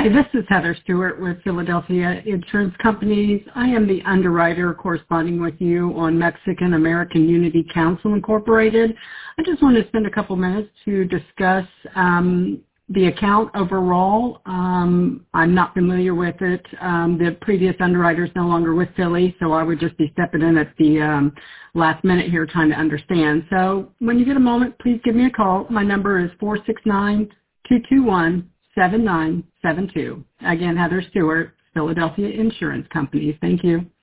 Hi, this is Heather Stewart with Philadelphia Insurance Companies. I am the underwriter corresponding with you on Mexican American Unity Council Incorporated. I just wanted to spend a couple minutes to discuss the account overall. I'm not familiar with it. The previous underwriter is no longer with Philly, so I would just be stepping in at the last minute here trying to understand. So when you get a moment, please give me a call. My number is 469-221-7972. Again, Heather Stewart, Philadelphia Insurance Companies. Thank you.